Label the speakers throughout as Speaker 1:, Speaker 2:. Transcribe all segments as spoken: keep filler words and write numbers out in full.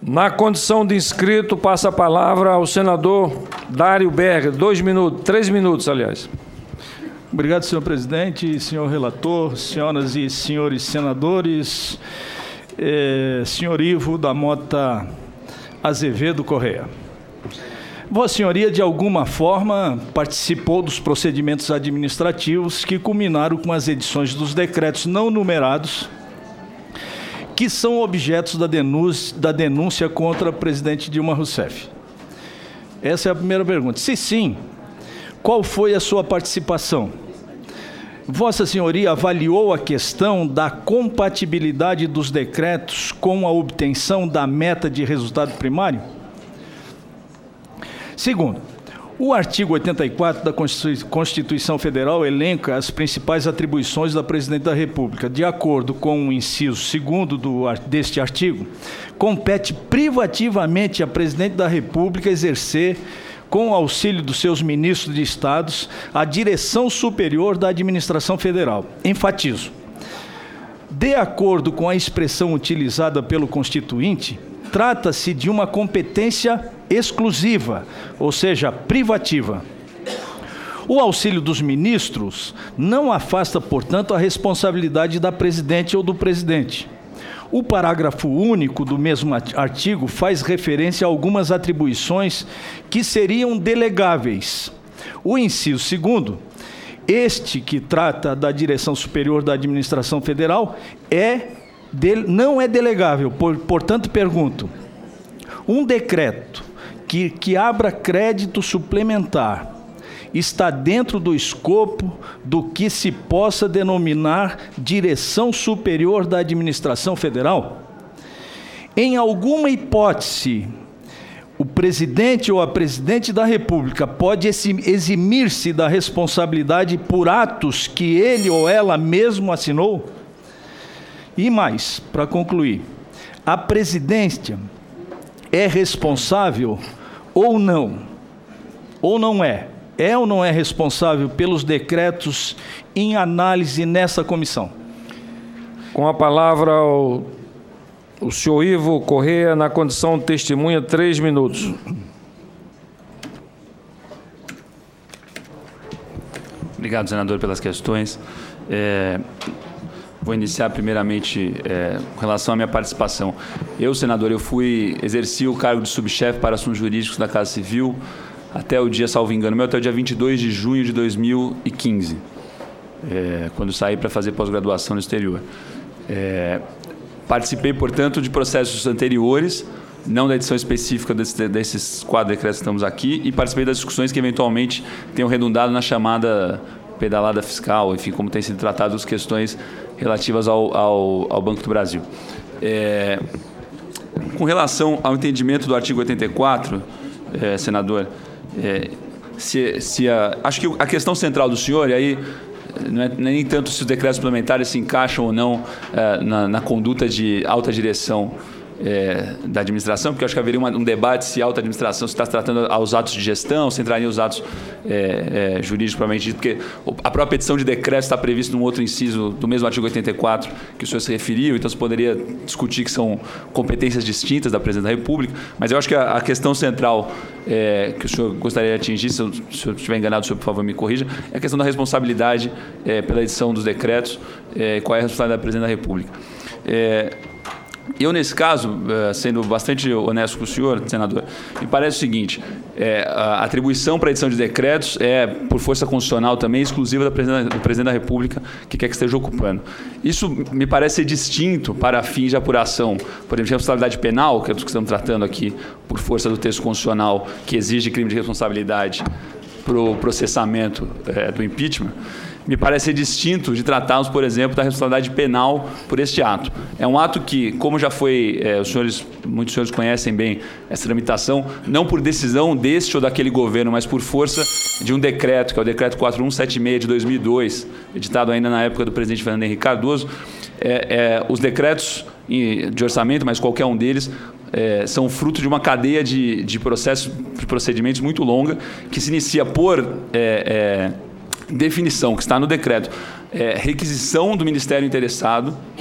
Speaker 1: Na condição de inscrito, passa a palavra ao senador Dário Berger. Dois minutos, três minutos, aliás.
Speaker 2: Obrigado, senhor presidente, senhor relator, senhoras e senhores senadores, eh, senhor Ivo da Mota Azevedo Correia. Vossa Senhoria, de alguma forma, participou dos procedimentos administrativos que culminaram com as edições dos decretos não numerados, que são objetos da denúncia, da denúncia contra a presidente Dilma Rousseff. Essa é a primeira pergunta. Se sim, qual foi a sua participação? Vossa Senhoria avaliou a questão da compatibilidade dos decretos com a obtenção da meta de resultado primário? Segundo, o artigo oitenta e quatro da Constituição Federal elenca as principais atribuições da Presidente da República. De acordo com o inciso segundo do, deste artigo, compete privativamente à Presidente da República exercer, com o auxílio dos seus ministros de Estados, a direção superior da administração federal. Enfatizo. De acordo com a expressão utilizada pelo Constituinte, trata-se de uma competência exclusiva, ou seja, privativa. O auxílio dos ministros não afasta, portanto, a responsabilidade da presidente ou do presidente. O parágrafo único do mesmo artigo faz referência a algumas atribuições que seriam delegáveis. O inciso segundo, este que trata da direção superior da administração federal, é, não é delegável. Por, portanto, pergunto, um decreto que, que abra crédito suplementar está dentro do escopo do que se possa denominar direção superior da administração federal? Em alguma hipótese, o presidente ou a presidente da República pode eximir-se da responsabilidade por atos que ele ou ela mesmo assinou? E mais, para concluir, a presidência é responsável ou não? Ou não é? É ou não é responsável pelos decretos em análise nessa comissão?
Speaker 1: Com a palavra o, o senhor Ivo Correia, na condição de testemunha, três minutos.
Speaker 3: Obrigado, senador, pelas questões. É, vou iniciar primeiramente é, com relação à minha participação. Eu, senador, eu fui, exerci o cargo de subchefe para assuntos jurídicos da Casa Civil até o dia, salvo engano, meu, até o dia vinte e dois de junho de dois mil e quinze, é, quando saí para fazer pós-graduação no exterior. É, participei, portanto, de processos anteriores, não da edição específica desse, desses quatro decretos que estamos aqui, e participei das discussões que, eventualmente, tenham redundado na chamada pedalada fiscal, enfim, como tem sido tratado as questões relativas ao, ao, ao Banco do Brasil. É, com relação ao entendimento do artigo oitenta e quatro, é, senador, É, se, se a, acho que a questão central do senhor, e aí não é nem tanto se os decretos suplementares se encaixam ou não é, na, na conduta de alta direção é, da administração, porque eu acho que haveria uma, um debate se a alta administração se está tratando aos atos de gestão, se entraria os atos é, é, jurídicos propriamente dito, porque a própria edição de decreto está prevista num outro inciso do mesmo artigo oitenta e quatro que o senhor se referiu, então se poderia discutir que são competências distintas da Presidência da República, mas eu acho que a, a questão central é, que o senhor gostaria de atingir, se eu, se eu estiver enganado, o senhor, por favor, me corrija, é a questão da responsabilidade é, pela edição dos decretos, é, qual é a responsabilidade da Presidência da República. É, Eu, nesse caso, sendo bastante honesto com o senhor, senador, me parece o seguinte, é, a atribuição para a edição de decretos é, por força constitucional também, exclusiva do presidente, do presidente da República, que quer que esteja ocupando. Isso me parece ser distinto para fins de apuração, por exemplo, de responsabilidade penal, que é do que estamos tratando aqui, por força do texto constitucional, que exige crime de responsabilidade para o processamento é, do impeachment. Me parece ser distinto de tratarmos, por exemplo, da responsabilidade penal por este ato. É um ato que, como já foi, é, os senhores, muitos senhores conhecem bem essa tramitação, não por decisão deste ou daquele governo, mas por força de um decreto, que é o decreto quatro mil cento e setenta e seis de dois mil e dois, editado ainda na época do presidente Fernando Henrique Cardoso. É, é, os decretos de orçamento, mas qualquer um deles, é, são fruto de uma cadeia de, de processos, de procedimentos muito longa, que se inicia por... É, é, definição, que está no decreto, é, requisição do Ministério interessado,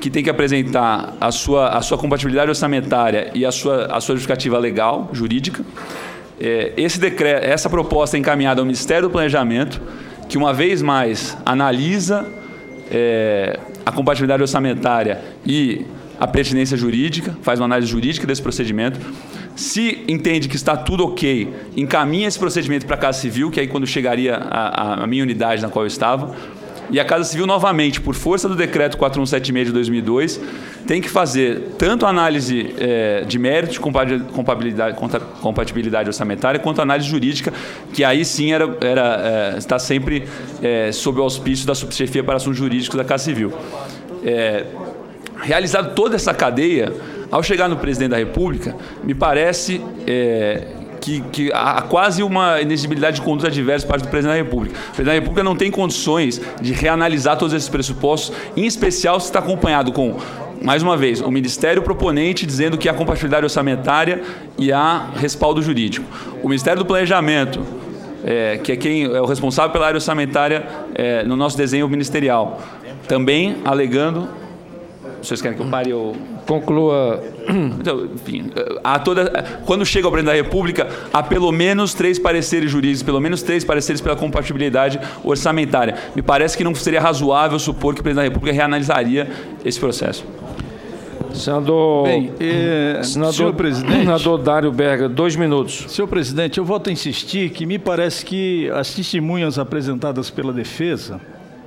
Speaker 3: que tem que apresentar a sua, a sua compatibilidade orçamentária e a sua, a sua justificativa legal, jurídica. É, esse decreto, essa proposta é encaminhada ao Ministério do Planejamento, que uma vez mais analisa é, a compatibilidade orçamentária e a pertinência jurídica, faz uma análise jurídica desse procedimento. Se entende que está tudo ok, encaminha esse procedimento para a Casa Civil, que aí quando chegaria a, a minha unidade na qual eu estava. E a Casa Civil, novamente, por força do decreto quatrocentos e setenta e seis de dois mil e dois, tem que fazer tanto a análise é, de mérito, de compatibilidade, compatibilidade orçamentária, quanto a análise jurídica, que aí sim era, era, é, está sempre é, sob o auspício da Subchefia para Assuntos Jurídicos da Casa Civil. É, realizado toda essa cadeia, ao chegar no Presidente da República, me parece... É, Que, que há quase uma inexigibilidade de conduta adversa por parte do Presidente da República. O Presidente da República não tem condições de reanalisar todos esses pressupostos, em especial se está acompanhado com, mais uma vez, o Ministério proponente dizendo que há compatibilidade orçamentária e há respaldo jurídico. O Ministério do Planejamento, é, que é quem é o responsável pela área orçamentária é, no nosso desenho ministerial, também alegando... Vocês querem que eu pare ou...
Speaker 1: Conclua.
Speaker 3: Então, enfim, há toda, quando chega ao Presidente da República, há pelo menos três pareceres jurídicos, pelo menos três pareceres pela compatibilidade orçamentária. Me parece que não seria razoável supor que o Presidente da República reanalisaria esse processo.
Speaker 1: Senador,
Speaker 2: Bem, é,
Speaker 1: senador,
Speaker 2: senhor presidente,
Speaker 1: senador Dário Berger, dois minutos.
Speaker 2: Senhor presidente, eu volto a insistir que me parece que as testemunhas apresentadas pela defesa,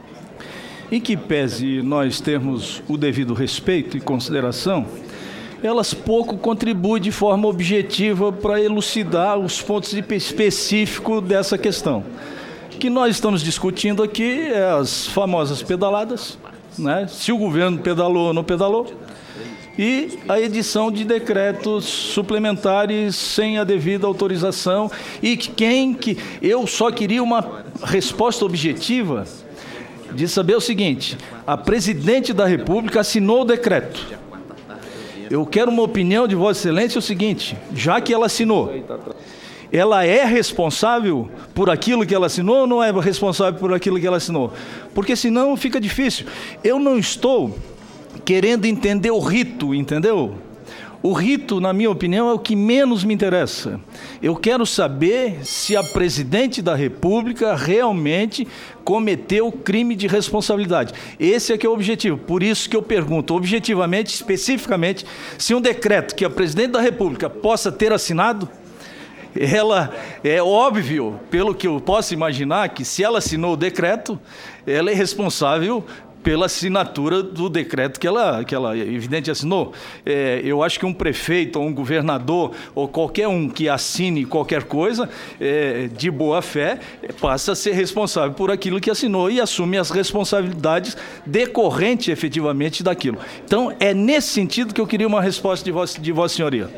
Speaker 2: em que pese nós termos o devido respeito e consideração, elas pouco contribuem de forma objetiva para elucidar os pontos específicos dessa questão. O que nós estamos discutindo aqui é as famosas pedaladas, né? Se o governo pedalou ou não pedalou, e a edição de decretos suplementares sem a devida autorização, e quem que... Eu só queria uma resposta objetiva de saber o seguinte: a Presidente da República assinou o decreto. Eu quero uma opinião de Vossa Excelência o seguinte: já que ela assinou, ela é responsável por aquilo que ela assinou ou não é responsável por aquilo que ela assinou? Porque senão fica difícil. Eu não estou querendo entender o rito, entendeu? O rito, na minha opinião, é o que menos me interessa. Eu quero saber se a Presidente da República realmente cometeu crime de responsabilidade. Esse é que é o objetivo. Por isso que eu pergunto, objetivamente, especificamente, se um decreto que a Presidente da República possa ter assinado, ela é óbvio, pelo que eu posso imaginar, que se ela assinou o decreto, ela é responsável pela assinatura do decreto que ela, que ela evidente, assinou. É, eu acho que um prefeito, ou um governador, ou qualquer um que assine qualquer coisa, é, de boa fé, passa a ser responsável por aquilo que assinou e assume as responsabilidades decorrentes, efetivamente, daquilo. Então, é nesse sentido que eu queria uma resposta de Vossa, de Vossa Senhoria.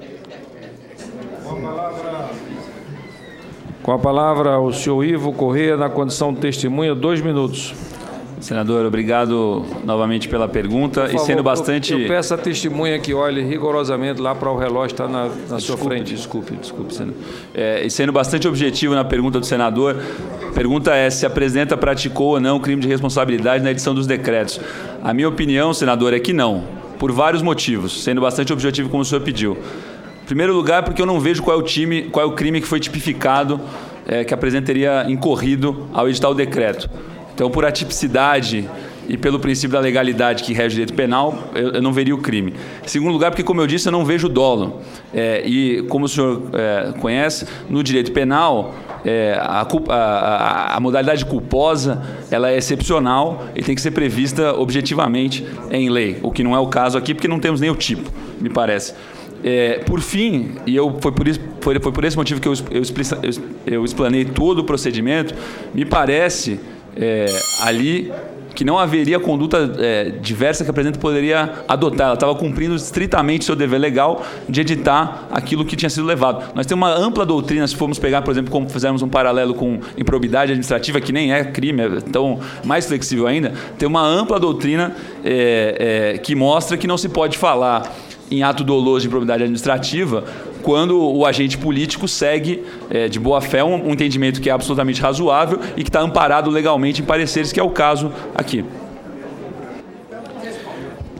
Speaker 1: Com a palavra, com a palavra o senhor Ivo Corrêa, na condição de testemunha, dois minutos.
Speaker 3: Senador, obrigado novamente pela pergunta.
Speaker 1: Por favor,
Speaker 3: e sendo bastante...
Speaker 1: Eu, eu peço a testemunha que olhe rigorosamente lá para o relógio que está na, na desculpe, sua frente.
Speaker 3: Desculpe, desculpe, senador. É, e sendo bastante objetivo na pergunta do senador, a pergunta é se a presidenta praticou ou não crime de responsabilidade na edição dos decretos. A minha opinião, senador, é que não, por vários motivos, sendo bastante objetivo como o senhor pediu. Em primeiro lugar, porque eu não vejo qual é o, time, qual é o crime que foi tipificado, é, que a presidenta teria incorrido ao editar o decreto. Então, por atipicidade e pelo princípio da legalidade que rege o direito penal, eu, eu não veria o crime. Em segundo lugar, porque, como eu disse, eu não vejo dolo. É, e, como o senhor é, conhece, no direito penal, é, a, a, a modalidade culposa ela é excepcional e tem que ser prevista objetivamente em lei, o que não é o caso aqui, porque não temos nem o tipo, me parece. É, por fim, e eu, foi, por isso, foi, foi por esse motivo que eu, eu, eu, eu explanei todo o procedimento, me parece... É, ali que não haveria conduta é, diversa que a presidenta poderia adotar. Ela estava cumprindo estritamente seu dever legal de editar aquilo que tinha sido levado. Nós temos uma ampla doutrina, se formos pegar, por exemplo, como fizemos um paralelo com improbidade administrativa, que nem é crime, é então mais flexível ainda, tem uma ampla doutrina é, é, que mostra que não se pode falar em ato doloso de improbidade administrativa quando o agente político segue é, de boa fé um, um entendimento que é absolutamente razoável e que está amparado legalmente em pareceres, que é o caso aqui.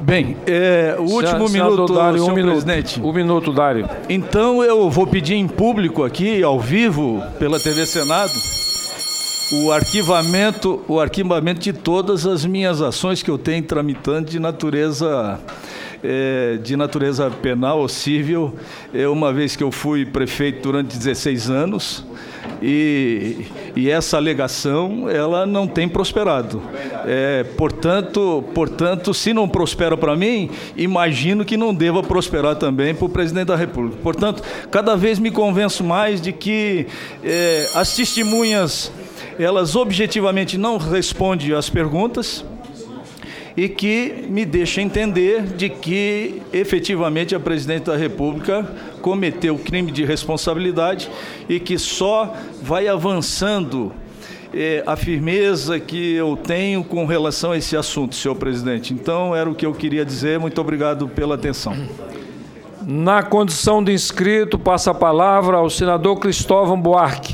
Speaker 2: Bem, é, o último
Speaker 1: Senador
Speaker 2: minuto,
Speaker 1: Dário,
Speaker 2: senhor
Speaker 1: um minuto.
Speaker 2: presidente.
Speaker 1: Um minuto, Dário.
Speaker 2: Então, eu vou pedir em público aqui, ao vivo, pela T V Senado, o arquivamento, o arquivamento de todas as minhas ações que eu tenho tramitando de natureza, é, de natureza penal ou civil, é, uma vez que eu fui prefeito durante dezesseis anos, e, e essa alegação ela não tem prosperado. É, portanto, portanto, se não prospera para mim, imagino que não deva prosperar também para o presidente da República. Portanto, cada vez me convenço mais de que é, as testemunhas, elas objetivamente não respondem às perguntas e que me deixa entender de que efetivamente a presidente da República cometeu crime de responsabilidade e que só vai avançando eh, a firmeza que eu tenho com relação a esse assunto, senhor presidente. Então, era o que eu queria dizer. Muito obrigado pela atenção.
Speaker 1: Na condição de inscrito, passa a palavra ao senador Cristóvão Buarque.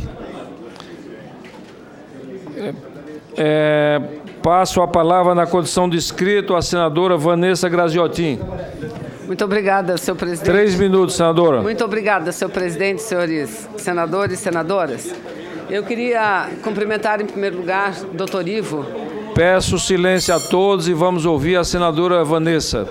Speaker 1: É, é, passo a palavra na condição de inscrito à senadora Vanessa Graziotin.
Speaker 4: Muito obrigada, senhor presidente.
Speaker 1: Três minutos, senadora.
Speaker 4: Muito obrigada, senhor presidente, senhores senadores e senadoras. Eu queria cumprimentar, em primeiro lugar, doutor Ivo.
Speaker 1: Peço silêncio a todos e vamos ouvir a senadora Vanessa.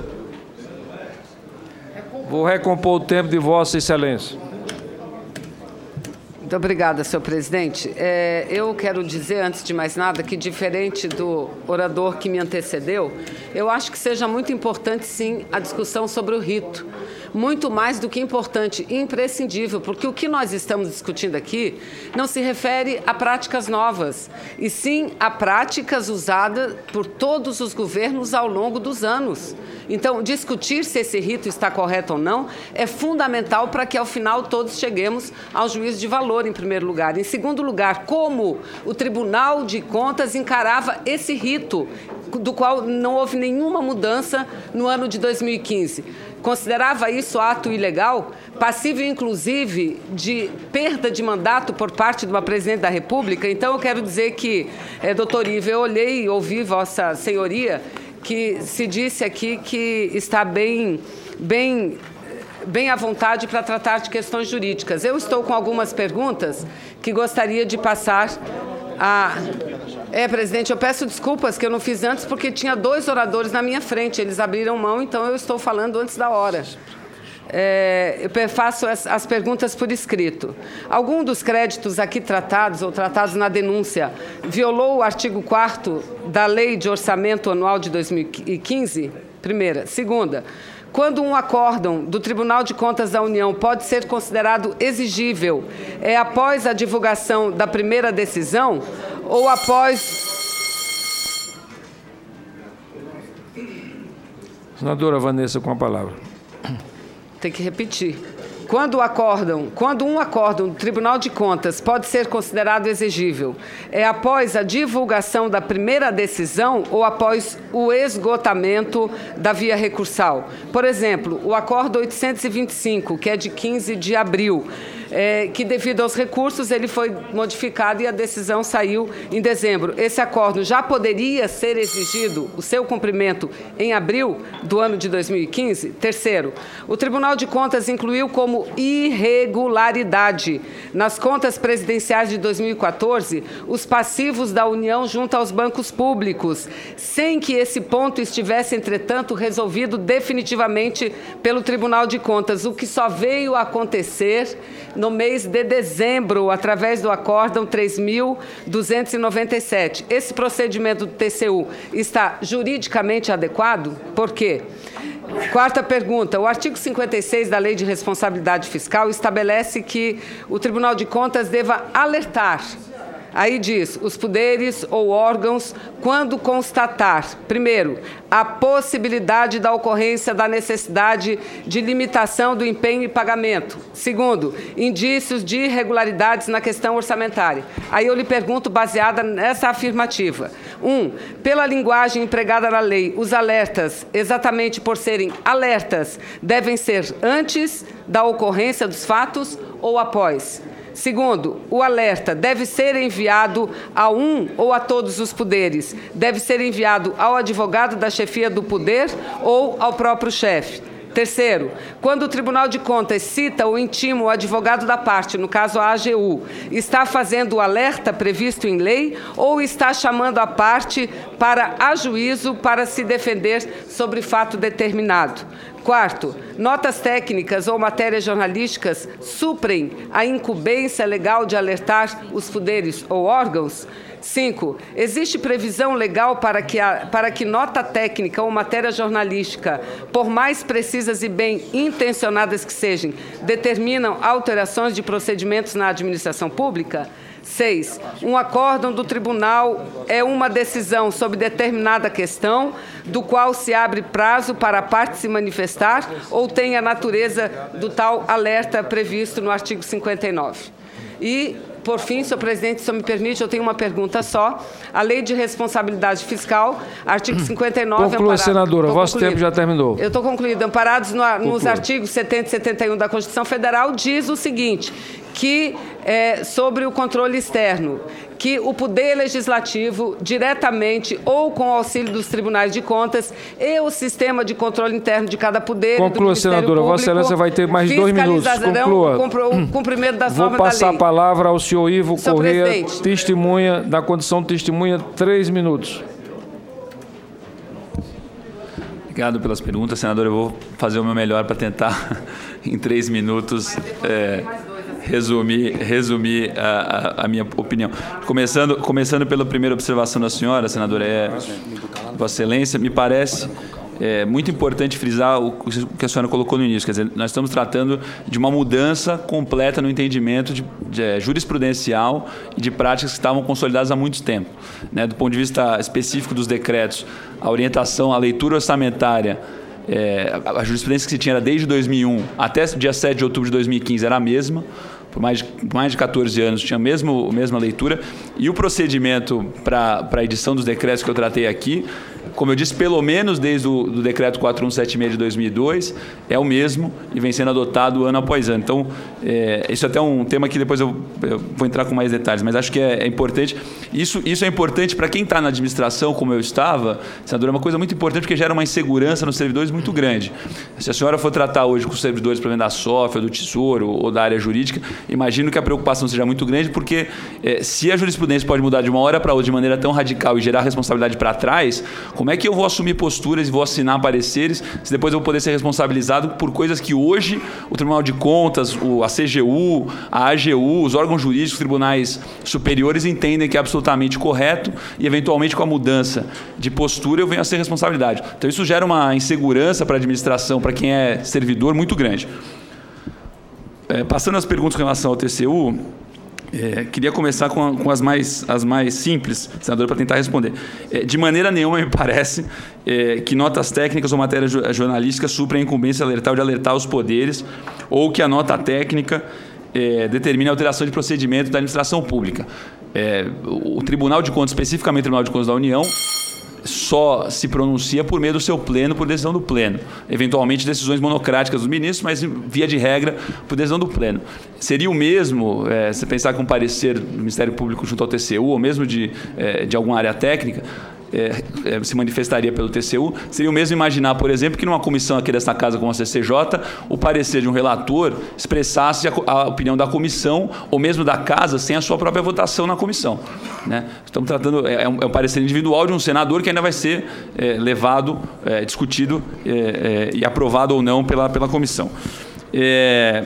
Speaker 1: Vou recompor o tempo de Vossa Excelência.
Speaker 4: Muito obrigada, senhor presidente. É, eu quero dizer, antes de mais nada, que, diferente do orador que me antecedeu, eu acho que seja muito importante, sim, a discussão sobre o rito. Muito mais do que importante, imprescindível, porque o que nós estamos discutindo aqui não se refere a práticas novas, e sim a práticas usadas por todos os governos ao longo dos anos. Então, discutir se esse rito está correto ou não é fundamental para que, ao final, todos cheguemos ao juízo de valor, em primeiro lugar. Em segundo lugar, como o Tribunal de Contas encarava esse rito, do qual não houve nenhuma mudança no ano de dois mil e quinze. Considerava isso ato ilegal, passível, inclusive, de perda de mandato por parte de uma presidente da República. Então, eu quero dizer que, é, doutor Ivo, eu olhei e ouvi Vossa Senhoria, que se disse aqui que está bem, bem, bem à vontade para tratar de questões jurídicas. Eu estou com algumas perguntas que gostaria de passar a... É, presidente, eu peço desculpas que eu não fiz antes, porque tinha dois oradores na minha frente, eles abriram mão, então eu estou falando antes da hora. É, eu faço as, as perguntas por escrito. Algum dos créditos aqui tratados, ou tratados na denúncia, violou o artigo quarto da Lei de Orçamento Anual de dois mil e quinze? Primeira. Segunda, quando um acórdão do Tribunal de Contas da União pode ser considerado exigível, é após a divulgação da primeira decisão ou após...
Speaker 1: Senadora Vanessa, com a palavra.
Speaker 4: Tem que repetir. Quando, o acórdão, quando um acórdão do Tribunal de Contas pode ser considerado exigível, é após a divulgação da primeira decisão ou após o esgotamento da via recursal? Por exemplo, o Acórdão oitocentos e vinte e cinco, que é de quinze de abril, é, que devido aos recursos ele foi modificado e a decisão saiu em dezembro. Esse acórdão já poderia ser exigido o seu cumprimento em abril do ano de dois mil e quinze? Terceiro, o Tribunal de Contas incluiu como irregularidade nas contas presidenciais de dois mil e quatorze os passivos da União junto aos bancos públicos, sem que esse ponto estivesse, entretanto, resolvido definitivamente pelo Tribunal de Contas, o que só veio a acontecer no mês de dezembro, através do Acórdão três mil duzentos e noventa e sete. Esse procedimento do T C U está juridicamente adequado? Por quê? Quarta pergunta. O artigo cinquenta e seis da Lei de Responsabilidade Fiscal estabelece que o Tribunal de Contas deva alertar, aí diz, os poderes ou órgãos quando constatar, primeiro, a possibilidade da ocorrência da necessidade de limitação do empenho e pagamento. Segundo, indícios de irregularidades na questão orçamentária. Aí eu lhe pergunto, baseada nessa afirmativa. Um, pela linguagem empregada na lei, os alertas, exatamente por serem alertas, devem ser antes da ocorrência dos fatos ou após? Segundo, o alerta deve ser enviado a um ou a todos os poderes. Deve ser enviado ao advogado da chefia do poder ou ao próprio chefe. Terceiro, quando o Tribunal de Contas cita ou intima o advogado da parte, no caso a AGU, está fazendo o alerta previsto em lei ou está chamando a parte para ajuízo para se defender sobre fato determinado? Quarto, notas técnicas ou matérias jornalísticas suprem a incumbência legal de alertar os poderes ou órgãos? Cinco, existe previsão legal para que, a, para que nota técnica ou matéria jornalística, por mais precisas e bem intencionadas que sejam, determinam alterações de procedimentos na administração pública? Seis, um acórdão do tribunal é uma decisão sobre determinada questão, do qual se abre prazo para a parte se manifestar ou tem a natureza do tal alerta previsto no artigo cinquenta e nove. E, por fim, senhor presidente, se me permite, eu tenho uma pergunta só. A Lei de Responsabilidade Fiscal, artigo cinquenta e nove...
Speaker 1: Conclua,
Speaker 4: amparado,
Speaker 1: senadora. Vosso tempo já terminou.
Speaker 4: Eu estou concluído. Amparados no, nos artigos setenta e setenta e um da Constituição Federal, diz o seguinte, que é, sobre o controle externo, que o Poder Legislativo, diretamente ou com o auxílio dos tribunais de contas e o sistema de controle interno de cada poder...
Speaker 1: Conclua, senadora. Público, Vossa Excelência vai ter mais dois minutos. Conclua.
Speaker 4: O cumprimento das
Speaker 1: Vou
Speaker 4: normas da lei.
Speaker 1: passar a palavra ao senhor Ivo
Speaker 4: Senhor
Speaker 1: Corrêa,
Speaker 4: presidente.
Speaker 1: testemunha, da condição de testemunha, três minutos.
Speaker 3: Obrigado pelas perguntas, senador. Eu vou fazer o meu melhor para tentar, em três minutos, é, resumir, resumir a, a, a minha opinião. Começando, começando pela primeira observação da senhora, senadora, é, Vossa Excelência, me parece é, muito importante frisar o que a senhora colocou no início. Quer dizer, nós estamos tratando de uma mudança completa no entendimento de, de, é, jurisprudencial e de práticas que estavam consolidadas há muito tempo. Né? Do ponto de vista específico dos decretos, a orientação, a leitura orçamentária, é, a, a jurisprudência que se tinha era desde dois mil e um até dia sete de outubro de dois mil e quinze era a mesma. Por mais de, mais de quatorze anos tinha a mesma, a mesma leitura. E o procedimento para a edição dos decretos que eu tratei aqui, como eu disse, pelo menos desde o do decreto quatro mil cento e setenta e seis de dois mil e dois, é o mesmo e vem sendo adotado ano após ano. Então, é, isso é até um tema que depois eu, eu vou entrar com mais detalhes, mas acho que é, é importante. Isso, isso é importante para quem está na administração, como eu estava, senadora, é uma coisa muito importante porque gera uma insegurança nos servidores muito grande. Se a senhora for tratar hoje com os servidores, por exemplo, da S O F, do Tesouro ou da área jurídica, imagino que a preocupação seja muito grande, porque é, se a jurisprudência pode mudar de uma hora para outra de maneira tão radical e gerar responsabilidade para trás, como é que eu vou assumir posturas e vou assinar pareceres se depois eu vou poder ser responsabilizado por coisas que hoje o Tribunal de Contas, o, a C G U, a A G U, os órgãos jurídicos, os tribunais superiores entendem que é absolutamente correto e, eventualmente, com a mudança de postura, eu venho a ser responsabilidade. Então, isso gera uma insegurança para a administração, para quem é servidor, muito grande. É, passando as perguntas com relação ao T C U, é, queria começar com, a, com as, mais, as mais simples, senador, para tentar responder. É, de maneira nenhuma, me parece é, que notas técnicas ou matérias jornalísticas suprem a incumbência alertar ou de alertar os poderes, ou que a nota técnica é, determine a alteração de procedimento da administração pública. É, o Tribunal de Contas, especificamente o Tribunal de Contas da União, só se pronuncia por meio do seu pleno, por decisão do pleno. Eventualmente, decisões monocráticas dos ministros, mas, via de regra, por decisão do pleno. Seria o mesmo, é, se pensar com um parecer do Ministério Público junto ao T C U, ou mesmo de, é, de alguma área técnica, É, é, se manifestaria pelo T C U, seria o mesmo imaginar, por exemplo, que numa comissão aqui desta casa como a C C J, o parecer de um relator expressasse a, a opinião da comissão ou mesmo da casa sem a sua própria votação na comissão. Né? Estamos tratando, é, é, um, é um parecer individual de um senador que ainda vai ser é, levado, é, discutido é, é, e aprovado ou não pela, pela comissão. É,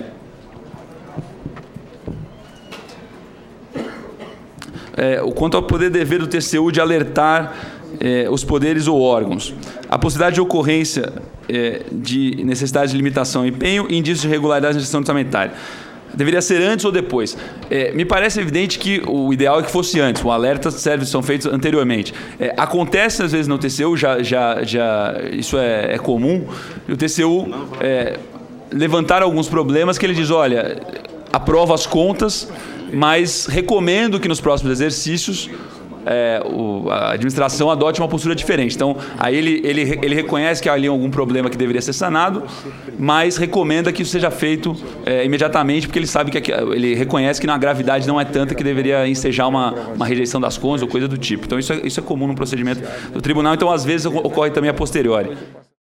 Speaker 3: é, quanto ao poder dever do T C U de alertar Eh, os poderes ou órgãos. A possibilidade de ocorrência eh, de necessidade de limitação, empenho e indícios de irregularidade na gestão orçamentária. Deveria ser antes ou depois? Eh, me parece evidente que o ideal é que fosse antes. O alerta serve, são feitos anteriormente. Eh, acontece às vezes no T C U, já, já, já, isso é, é comum, e o T C U eh, levantar alguns problemas que ele diz, olha, aprova as contas, mas recomendo que nos próximos exercícios é, o, a administração adote uma postura diferente. Então, aí ele, ele, ele reconhece que há ali algum problema que deveria ser sanado, mas recomenda que isso seja feito é, imediatamente, porque ele sabe que ele reconhece que a gravidade não é tanta que deveria ensejar uma, uma rejeição das contas ou coisa do tipo. Então, isso é, isso é comum no procedimento do tribunal. Então, às vezes, ocorre também a posteriori.